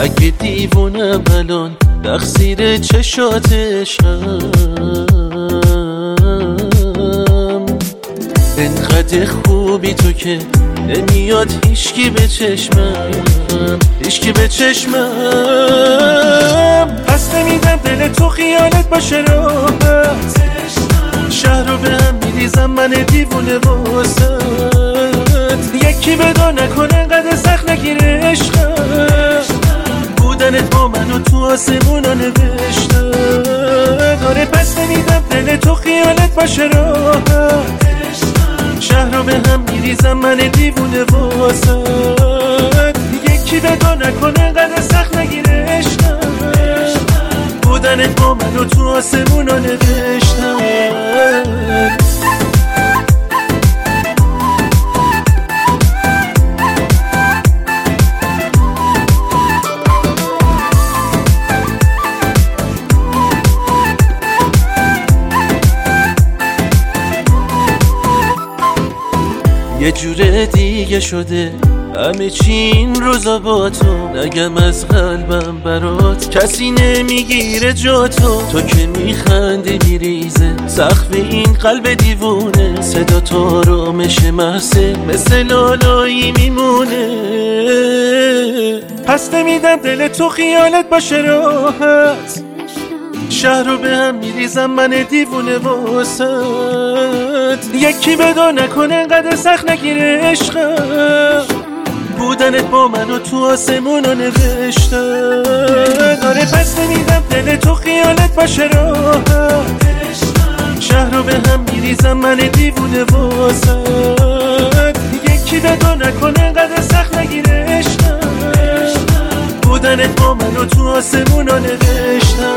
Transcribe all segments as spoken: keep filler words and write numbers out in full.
اگه دیوونم الان تقصیر چشاتشم، انقدر خوبی تو که نمیاد هیچکی به چشمم، هیچکی به چشمم. پس نمیدم دل تو خیالت باشه راحت، شهر رو به هم میریزم من دیوونه واسط. یکی بدا نکنه انقدر سخت نگیره عشقم، بودنت با منو تو آسمونا نوشتم. آره پس نمیدم دل تو خیالت باشه راحت، شهر رو به هم میریزم من دیوونه واسط. یکی بدا نکنه انقدر سخت نگیره عشقم، بودنت با منو تو آسمونا نوشتم. یه جور دیگه شده همه چی این روزا با تو، نگم از قلبم برات کسی نمیگیره جا تو. تو که میخندی میریزه سقف این قلب دیوونه، صدا تو رو مشه محسه مثل لالایی میمونه. پس نمیدم دل تو خیالت باشه راحت، شهر رو به هم میریزم من دیوونه واسط. یکی بدا نکنه انقدر سخت نگیره عشقم، بودنت با منو تو آسمونا نوشتم. آره پس نمیدم دل تو خیالت باشه راحت، شهر رو به هم میریزم من دیوونه واسط. یکی بدا نکنه انقدر سخت نگیره عشقم، بودنت با منو تو آسمونا نوشتم.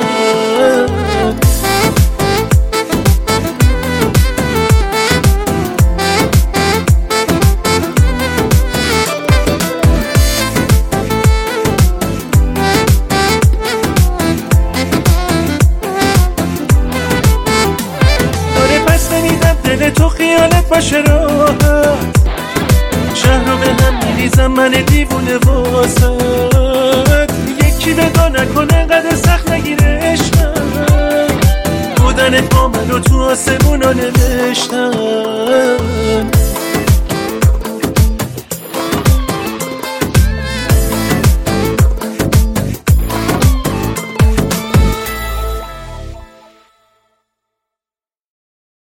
آره پس نمیدم دل تو خیالت باشه راحت، شهر رو به هم میریزم من دیوونه واسط. یکی بدا نکنه انقدر سخت نگیره عشقم، بودنت با منو تو آسمونا نوشتم.